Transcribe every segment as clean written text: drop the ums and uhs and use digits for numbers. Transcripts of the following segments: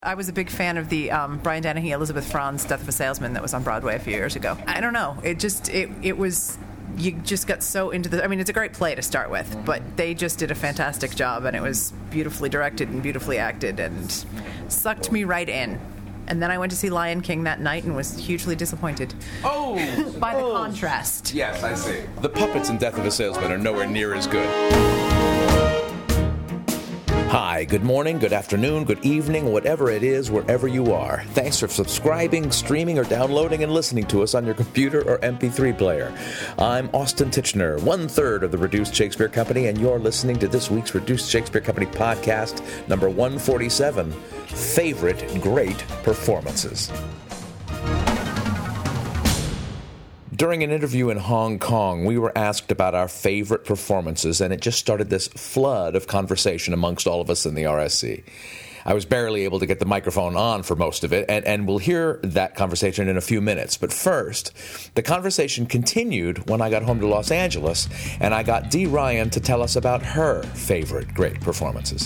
I was a big fan of the Brian Dennehy, Elizabeth Franz Death of a Salesman that was on Broadway a few years ago. I don't know. It was, you just got so into the, I mean, it's a great play to start with, but they just did a fantastic job, and it was beautifully directed and beautifully acted and sucked me right in. And then I went to see Lion King that night and was hugely disappointed. Oh! By the contrast. Yes, I see. The puppets in Death of a Salesman are nowhere near as good. Hi, good morning, good afternoon, good evening, whatever it is, wherever you are. Thanks for subscribing, streaming, or downloading and listening to us on your computer or MP3 player. I'm Austin Tichenor, 1/3 of the Reduced Shakespeare Company, and you're listening to this week's Reduced Shakespeare Company podcast, number 147, Favorite Great Performances. During an interview in Hong Kong, we were asked about our favorite performances, and it just started this flood of conversation amongst all of us in the RSC. I was barely able to get the microphone on for most of it, and we'll hear that conversation in a few minutes. But first, the conversation continued when I got home to Los Angeles, and I got Dee Ryan to tell us about her favorite great performances.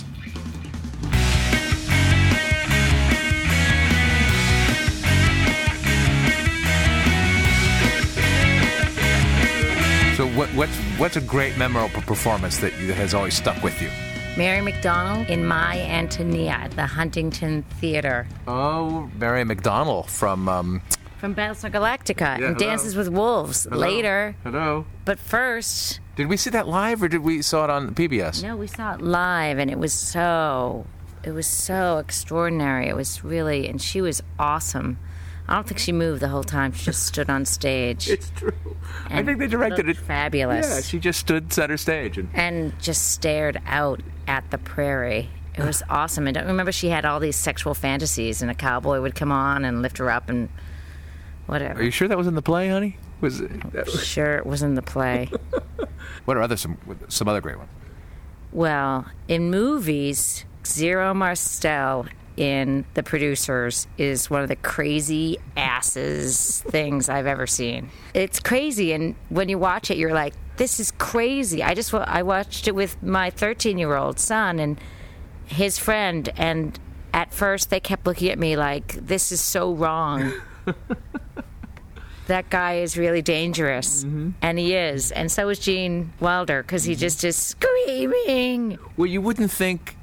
So what's a great memorable performance that has always stuck with you? Mary McDonnell in My Antonia at the Huntington Theater. Oh, Mary McDonnell from Battlestar Galactica and hello. Dances with Wolves. Hello. Later. Hello. But first... Did we see that live or did we saw it on PBS? No, we saw it live, and it was so extraordinary. It was really, and she was awesome. I don't think she moved the whole time. She just stood on stage. It's true. I think they directed it fabulous. Yeah, she just stood center stage and just stared out at the prairie. It was awesome. And I remember she had all these sexual fantasies, and a cowboy would come on and lift her up and whatever. Are you sure that was in the play, honey? Sure, it was in the play. What are some other great ones? Well, in movies, Zero Marcel in The Producers is one of the crazy asses things I've ever seen. It's crazy, and when you watch it, you're like, this is crazy. I watched it with my 13-year-old son and his friend, and at first they kept looking at me like, this is so wrong. That guy is really dangerous, and he is, and so is Gene Wilder, because he just is screaming. Well, you wouldn't think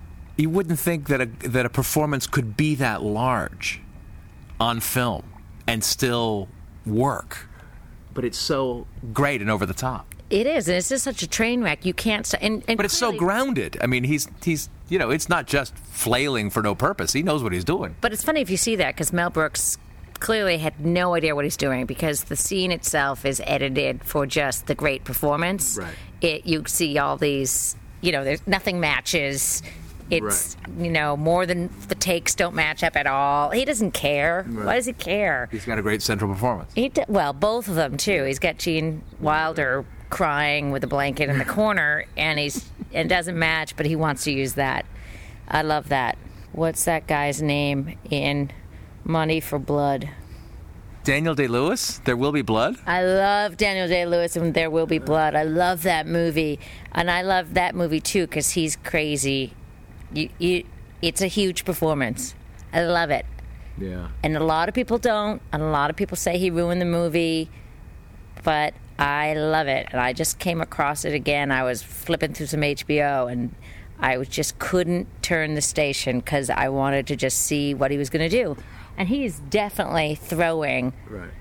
that a performance could be that large on film and still work, but it's so great and over the top. It is, and it's just such a train wreck. You can't. But it's so grounded. I mean, he's it's not just flailing for no purpose. He knows what he's doing. But it's funny if you see that, because Mel Brooks clearly had no idea what he's doing, because the scene itself is edited for just the great performance. Right. You see all these, there's nothing matches. It's, right. More than the takes don't match up at all. He doesn't care. Right. Why does he care? He's got a great central performance. Well, both of them, too. He's got Gene Wilder crying with a blanket in the corner, and it doesn't match, but he wants to use that. I love that. What's that guy's name in Money for Blood? Daniel Day-Lewis, There Will Be Blood? I love Daniel Day-Lewis and There Will Be Blood. I love that movie. And I love that movie, too, because he's crazy. It's a huge performance. I love it. Yeah. And a lot of people don't, and a lot of people say he ruined the movie, but I love it. And I just came across it again. I was flipping through some HBO, and I just couldn't turn the station because I wanted to just see what he was going to do. And he is definitely throwing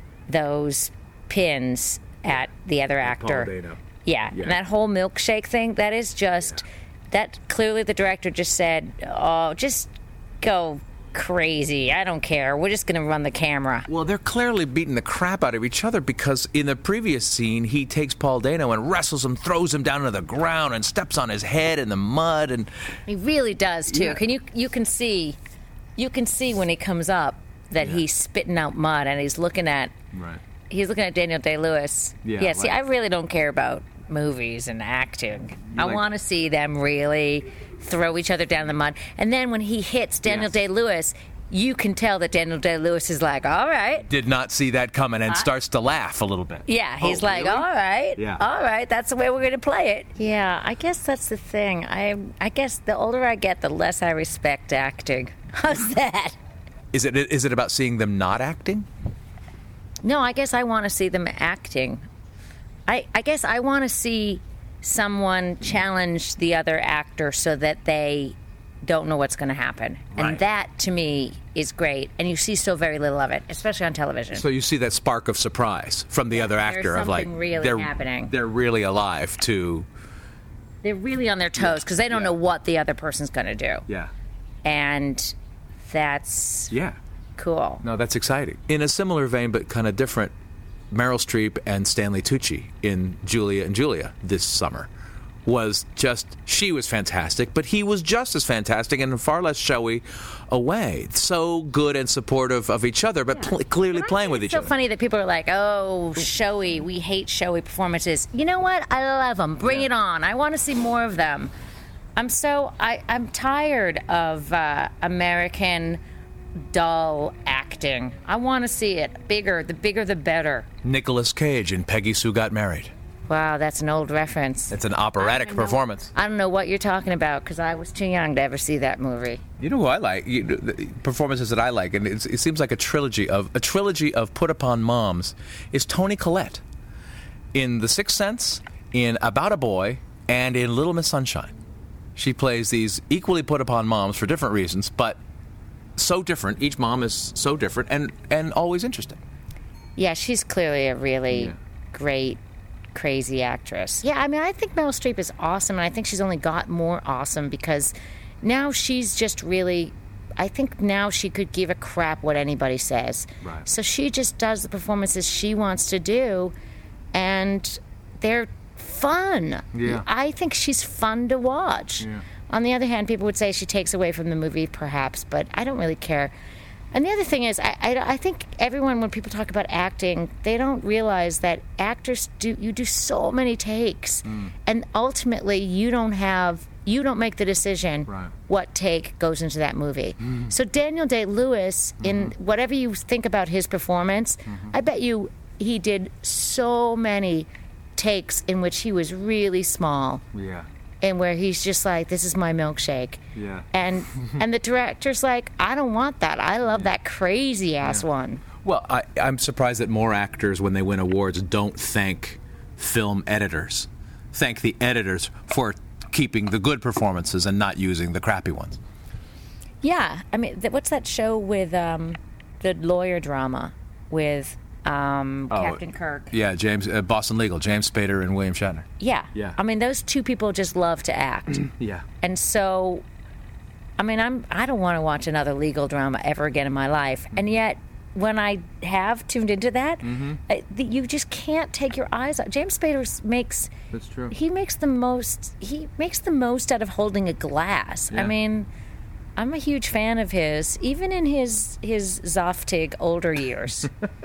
those pins at the other actor. Paul Dano. Yeah. And that whole milkshake thing, that is just... That clearly the director just said, oh, just go crazy. I don't care. We're just going to run the camera. Well, they're clearly beating the crap out of each other, because in the previous scene, he takes Paul Dano and wrestles him, throws him down to the ground, and steps on his head in the mud. And he really does, too. Yeah. You can see when he comes up that he's spitting out mud, and he's looking at Daniel Day-Lewis. Yeah, see, I really don't care about movies and acting. I want to see them really throw each other down the mud. And then when he hits Daniel Day-Lewis, you can tell that Daniel Day-Lewis is like, all right. Did not see that coming, and starts to laugh a little bit. Yeah, he's like, really? all right. Yeah. All right, that's the way we're going to play it. Yeah, I guess that's the thing. I guess the older I get, the less I respect acting. How's that? Is it about seeing them not acting? No, I guess I want to see them acting. I guess I want to see someone challenge the other actor so that they don't know what's going to happen. Right. And that, to me, is great. And you see so very little of it, especially on television. So you see that spark of surprise from the other actor of like, something really happening. They're really alive to... They're really on their toes because they don't know what the other person's going to do. Yeah. And that's cool. No, that's exciting. In a similar vein, but kind of different, Meryl Streep and Stanley Tucci in Julia and Julia this summer she was fantastic, but he was just as fantastic in a far less showy a way. So good and supportive of each other, but clearly playing with each other. It's so funny that people are like, oh, showy. We hate showy performances. You know what? I love them. Bring it on. I want to see more of them. I'm tired of American dull acting. I want to see it bigger. The bigger, the better. Nicolas Cage in Peggy Sue Got Married. Wow, that's an old reference. It's an operatic performance. I don't know what you're talking about because I was too young to ever see that movie. You know who I like? The performances that I like, and it seems like a trilogy of put upon moms is Toni Collette in The Sixth Sense, in About a Boy, and in Little Miss Sunshine. She plays these equally put upon moms for different reasons, but so different. Each mom is so different and always interesting. Yeah, she's clearly a really great, crazy actress. Yeah, I mean, I think Meryl Streep is awesome, and I think she's only got more awesome because now she's just really... I think now she could give a crap what anybody says. Right. So she just does the performances she wants to do, and they're fun. Yeah. I think she's fun to watch. Yeah. On the other hand, people would say she takes away from the movie, perhaps, but I don't really care. And the other thing is, I think everyone, when people talk about acting, they don't realize that actors do so many takes, and ultimately you don't make the decision what take goes into that movie. So Daniel Day-Lewis, in whatever you think about his performance, I bet you he did so many takes in which he was really small. Yeah. And where he's just like, this is my milkshake. Yeah. And the director's like, I don't want that. I love that crazy-ass one. Well, I'm surprised that more actors, when they win awards, don't thank film editors. Thank the editors for keeping the good performances and not using the crappy ones. Yeah. I mean, what's that show with the lawyer drama with... Captain Kirk. Yeah, Boston Legal, James Spader and William Shatner. Yeah. I mean, those two people just love to act. Yeah. And so, I mean, I don't want to watch another legal drama ever again in my life. And yet, when I have tuned into that, you just can't take your eyes off. James Spader makes... That's true. He makes the most out of holding a glass. Yeah. I mean... I'm a huge fan of his, even in his Zoftig older years.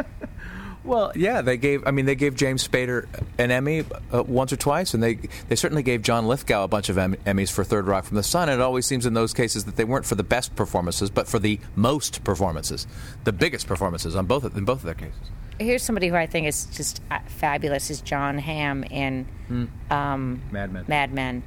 Well, yeah, they gave James Spader an Emmy once or twice, and they certainly gave John Lithgow a bunch of Emmys for Third Rock from the Sun. And it always seems in those cases that they weren't for the best performances, but for the most performances, the biggest performances in both of their cases. Here's somebody who I think is just fabulous: is John Hamm in Mad Men,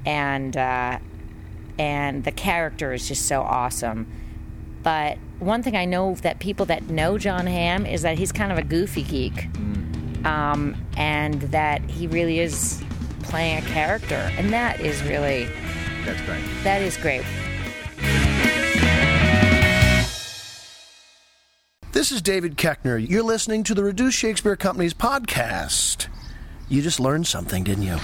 and the character is just so awesome. But one thing I know that people that know John Hamm is that he's kind of a goofy geek, and that he really is playing a character, and that's great. That is great. This is David Koechner. You're listening to the Reduced Shakespeare Company's podcast. You just learned something, didn't you?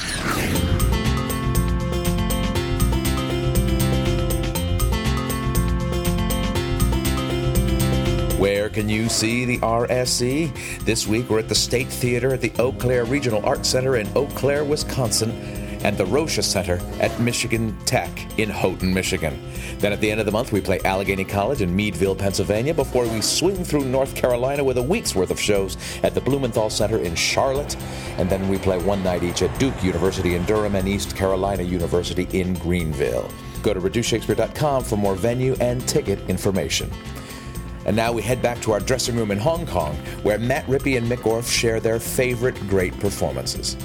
Where can you see the RSC? This week we're at the State Theater at the Eau Claire Regional Arts Center in Eau Claire, Wisconsin, and the Rocha Center at Michigan Tech in Houghton, Michigan. Then at the end of the month we play Allegheny College in Meadville, Pennsylvania, before we swing through North Carolina with a week's worth of shows at the Blumenthal Center in Charlotte, and then we play one night each at Duke University in Durham and East Carolina University in Greenville. Go to reducedshakespeare.com for more venue and ticket information. And now we head back to our dressing room in Hong Kong, where Matt Rippey and Mick Orff share their favorite great performances.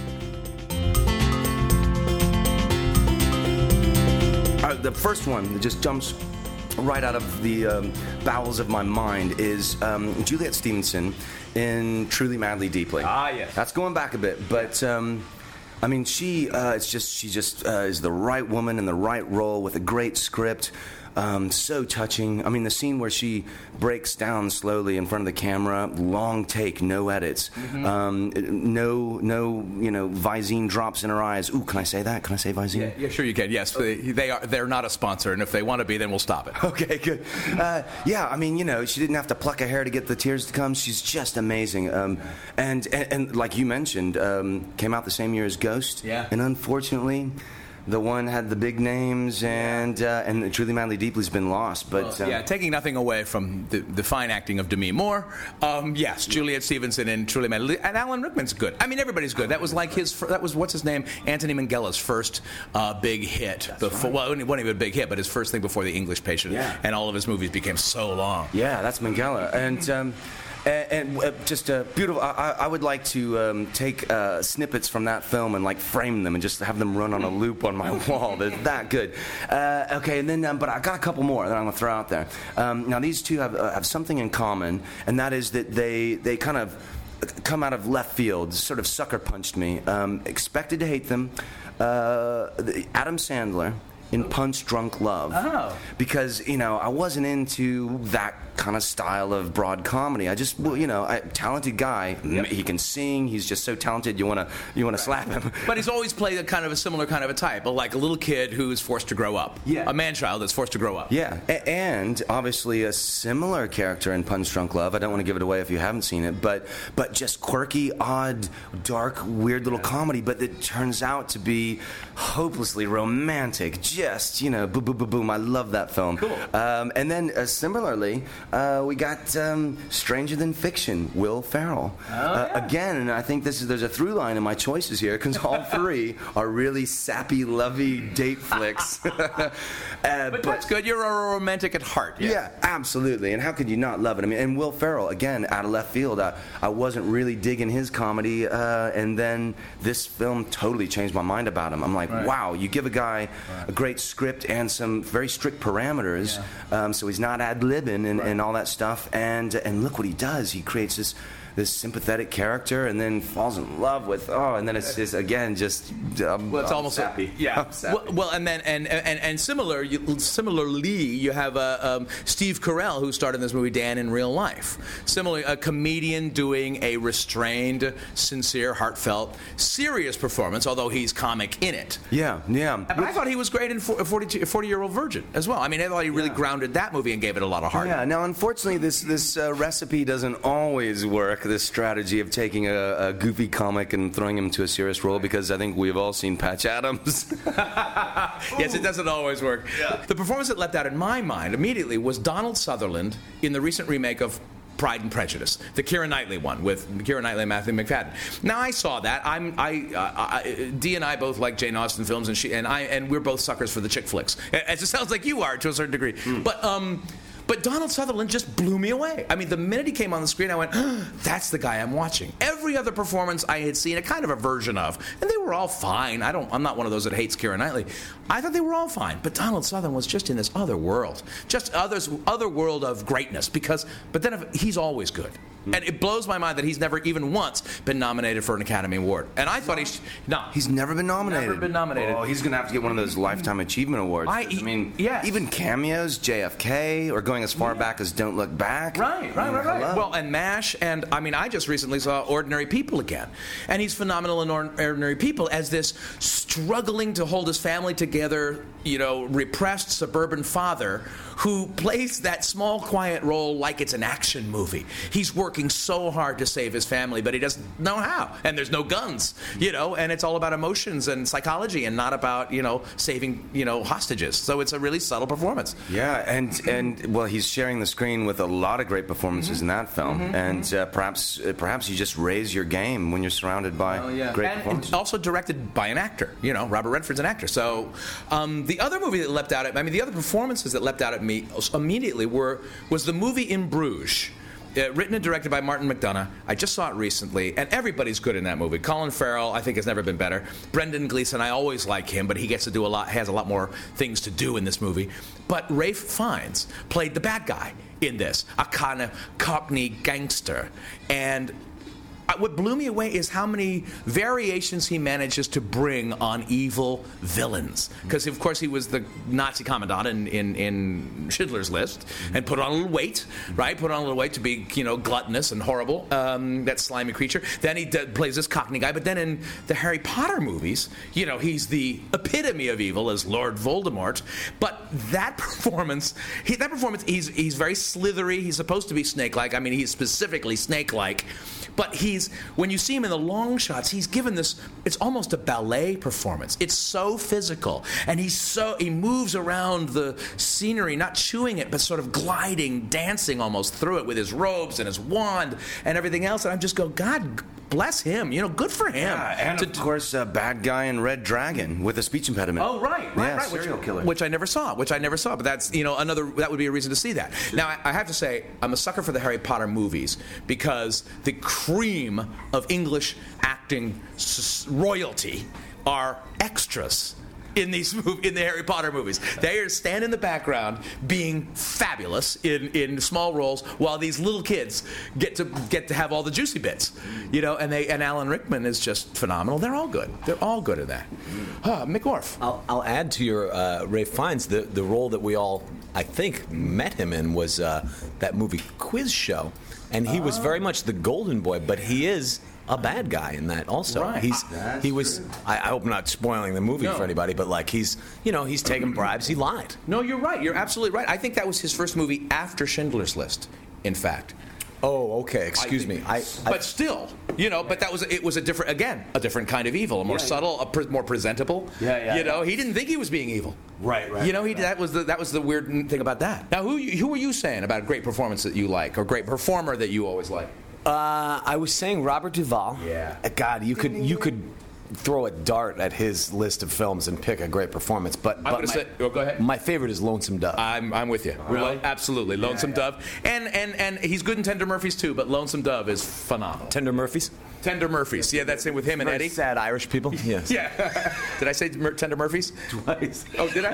The first one that just jumps right out of the bowels of my mind is Juliet Stevenson in Truly, Madly, Deeply. Ah, yes. That's going back a bit, but I mean, she just is the right woman in the right role with a great script. So touching. I mean, the scene where she breaks down slowly in front of the camera, long take, no edits, no, Visine drops in her eyes. Ooh, can I say that? Can I say Visine? Yeah, sure you can. Yes, they're not a sponsor, and if they want to be, then we'll stop it. Okay, good. Yeah, I mean, she didn't have to pluck a hair to get the tears to come. She's just amazing. And like you mentioned, came out the same year as Ghost. Yeah. And unfortunately, the one had the big names, and Truly, Madly, Deeply's been lost. But taking nothing away from the fine acting of Demi Moore, yes, Juliet Stevenson in Truly, Madly, and Alan Rickman's good. I mean, everybody's good. That was like that was what's his name, Anthony Minghella's first big hit. Well, it wasn't even a big hit, but his first thing before The English Patient. Yeah. And all of his movies became so long. Yeah, that's Minghella, and just beautiful. I would like to take snippets from that film and frame them and just have them run on a loop on my wall. They're that good. Okay, and then but I got a couple more that I'm gonna throw out there. Now these two have something in common, and that is that they kind of come out of left field, sort of sucker punched me. Expected to hate them. Adam Sandler in Punch Drunk Love. Oh. Because, I wasn't into that kind of style of broad comedy. I just, talented guy. Yep. He can sing. He's just so talented. You want to slap him. But he's always played a similar kind of a type, like a little kid who's forced to grow up. Yeah. A man-child that's forced to grow up. Yeah, and obviously a similar character in Punch Drunk Love. I don't want to give it away if you haven't seen it, but just quirky, odd, dark, weird little comedy, but it turns out to be hopelessly romantic. Just, boom, boom, boom, boom. I love that film. Cool. And then similarly, we got Stranger Than Fiction, Will Ferrell. Again, and I think there's a through line in my choices here, because all three are really sappy, lovey date flicks. But that's good. You're a romantic at heart. Yeah, absolutely. And how could you not love it? I mean, and Will Ferrell, again, out of left field. I wasn't really digging his comedy, and then this film totally changed my mind about him. I'm like, wow, you give a guy a great script and some very strict parameters, so he's not ad-libbing and all that stuff, and look what he does. He creates this sympathetic character, and then falls in love with and then it's just again just well, it's almost sappy. Well, and then and similarly, you have Steve Carell, who starred in this movie Dan in Real Life. Similarly, a comedian doing a restrained, sincere, heartfelt, serious performance, although he's comic in it. Yeah. But I thought he was great in 40-Year-Old Virgin as well. I mean, I thought he really grounded that movie and gave it a lot of heart. Yeah. Now, unfortunately, this recipe doesn't always work. This strategy of taking a goofy comic and throwing him to a serious role, because I think we've all seen Patch Adams. Yes, it doesn't always work. Yeah. The performance that leapt out in my mind immediately was Donald Sutherland in the recent remake of Pride and Prejudice, the Keira Knightley one with Keira Knightley and Matthew McFadden. Now I saw that. Dee and I both like Jane Austen films, and we're both suckers for the chick flicks. As it sounds like you are to a certain degree. But Donald Sutherland just blew me away. I mean, the minute he came on the screen, I went, that's the guy I'm watching. Every other performance I had seen a kind of a version of, and they were all fine. I'm not one of those that hates Keira Knightley. I thought they were all fine. But Donald Sutherland was just in this other world. Just other world of greatness. But then he's always good. And it blows my mind that he's never even once been nominated for an Academy Award. And I thought he's never been nominated. Never been nominated. Oh, he's going to have to get one of those Lifetime Achievement Awards. Even cameos, JFK, or going as far back as Don't Look Back. Right. Well, and MASH, and I just recently saw Ordinary People again. And he's phenomenal in Ordinary People as this struggling to hold his family together, repressed suburban father who plays that small, quiet role like it's an action movie. He's working so hard to save his family, but he doesn't know how. And there's no guns, and it's all about emotions and psychology and not about, saving, hostages. So it's a really subtle performance. Yeah, and well, he's sharing the screen with a lot of great performances in that film. And perhaps you just raise your game when you're surrounded by great performances. And also directed by an actor. Robert Redford's an actor. So the other movie that leapt out at me, the other performances that leapt out at me immediately was the movie In Bruges. written and directed by Martin McDonagh. I just saw it recently, and everybody's good in that movie. Colin Farrell, I think, has never been better. Brendan Gleeson, I always like him, but he gets to do has a lot more things to do in this movie. But Ralph Fiennes played the bad guy in this, a kind of Cockney gangster. And what blew me away is how many variations he manages to bring on evil villains. Because, of course, he was the Nazi commandant in Schindler's List and put on a little weight, right? Put on a little weight to be, gluttonous and horrible, that slimy creature. Then he plays this Cockney guy. But then in the Harry Potter movies, he's the epitome of evil as Lord Voldemort. But that performance, he's very slithery. He's supposed to be snake-like. I mean, he's specifically snake-like. But when you see him in the long shots, he's given this, it's almost a ballet performance. It's so physical. And he moves around the scenery, not chewing it, but sort of gliding, dancing almost through it with his robes and his wand and everything else. And I'm just going, God bless him. Good for him. Yeah, and of course, bad guy in Red Dragon with a speech impediment. Oh, right. Serial killer. Which I never saw. But that's, that would be a reason to see that. Now, I have to say, I'm a sucker for the Harry Potter movies because the cream of English acting royalty are extras in the Harry Potter movies. They stand in the background being fabulous in small roles while these little kids get to have all the juicy bits. And Alan Rickman is just phenomenal. They're all good. They're all good at that. Mick Orff. I'll add to your Ralph Fiennes, the role that we all, I think, met him in was that movie Quiz Show. And he was very much the golden boy, but he is a bad guy in that also. Right. I hope I'm not spoiling the movie for anybody, but he's taking bribes. He lied. No, you're right. You're absolutely right. I think that was his first movie after Schindler's List, in fact. Oh, okay. Excuse me. But still, but it was a different kind of evil, a more subtle, more presentable. Yeah. He didn't think he was being evil. Right. That was the weird thing about that. Now, who were you saying about a great performance that you like, or great performer that you always like? I was saying Robert Duvall. Yeah. God, you could throw a dart at his list of films and pick a great performance. But I'm going to say, go ahead. My favorite is Lonesome Dove. I'm with you. Really? Absolutely. Lonesome Dove. And he's good in Tender Murphys too, but Lonesome Dove is phenomenal. Tender Murphys? Tender Murphys. Yeah, that's it with him and Eddie. Sad Irish people. Yes. Yeah. Did I say Tender Murphys? Twice. Oh, did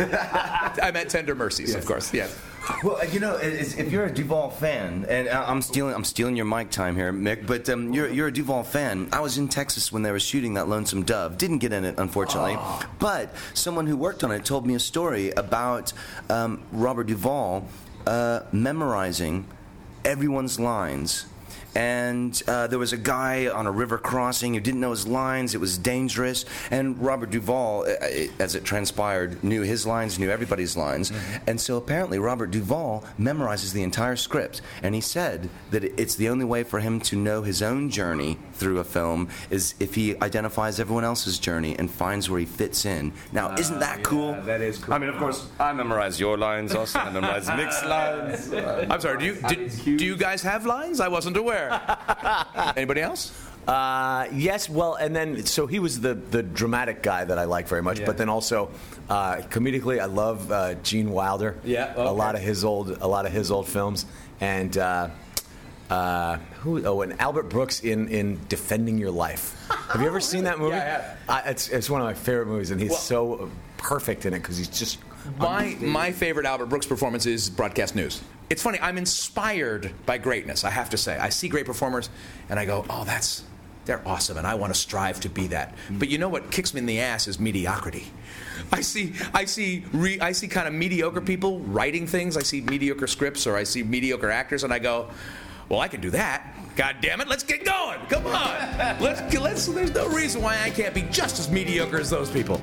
I? I meant Tender Mercies, of course. Yeah. Well, if you're a Duvall fan, and I'm stealing your mic time here, Mick, but you're a Duvall fan. I was in Texas when they were shooting that Lonesome Dove. Didn't get in it, unfortunately. But someone who worked on it told me a story about Robert Duvall memorizing everyone's lines. And there was a guy on a river crossing who didn't know his lines. It was dangerous. And Robert Duvall, as it transpired, knew his lines, knew everybody's lines. Mm-hmm. And so apparently Robert Duvall memorizes the entire script. And he said that it's the only way for him to know his own journey through a film is if he identifies everyone else's journey and finds where he fits in. Now, isn't that cool? That is cool. I mean, of course, I memorize your lines also. I memorize Mick's lines. I'm sorry, do you guys have lines? I wasn't aware. Anybody else? Yes, well, and then so he was the dramatic guy that I like very much, but then also comedically, I love Gene Wilder. Yeah, okay. a lot of his old films, and and Albert Brooks in Defending Your Life. Have you ever seen that movie? Yeah, I have. It's one of my favorite movies, and he's so perfect in it because he's just. My favorite Albert Brooks performance is Broadcast News. It's funny, I'm inspired by greatness, I have to say. I see great performers, and I go, they're awesome, and I want to strive to be that. But you know what kicks me in the ass is mediocrity. I see kind of mediocre people writing things. I see mediocre scripts, or I see mediocre actors, and I go, well, I can do that. God damn it, let's get going. Come on. Let's. There's no reason why I can't be just as mediocre as those people.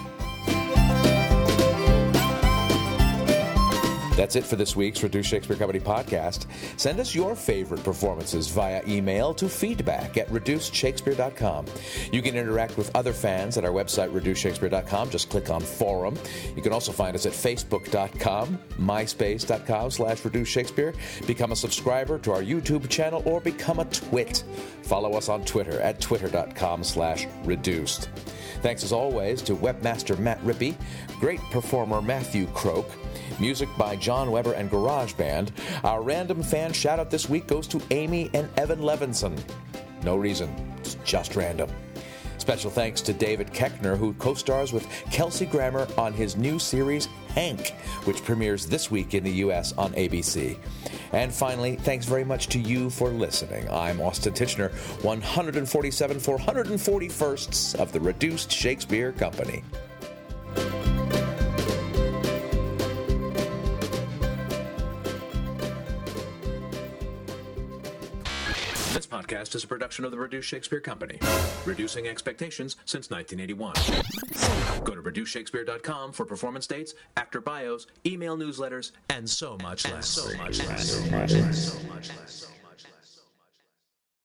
That's it for this week's Reduced Shakespeare Company podcast. Send us your favorite performances via email to feedback@reducedshakespeare.com. You can interact with other fans at our website, reducedshakespeare.com. Just click on Forum. You can also find us at facebook.com, myspace.com/reducedshakespeare. Become a subscriber to our YouTube channel or become a twit. Follow us on Twitter at twitter.com/reduced. Thanks as always to webmaster Matt Rippey, great performer Matthew Croak, music by John Weber and GarageBand. Our random fan shout-out this week goes to Amy and Evan Levinson. No reason. It's just random. Special thanks to David Koechner, who co-stars with Kelsey Grammer on his new series, Hank, which premieres this week in the U.S. on ABC. And finally, thanks very much to you for listening. I'm Austin Tichenor, 147 441st of the Reduced Shakespeare Company. This podcast is a production of the Reduced Shakespeare Company, reducing expectations since 1981. Go to reducedshakespeare.com for performance dates, actor bios, email newsletters, and so much less.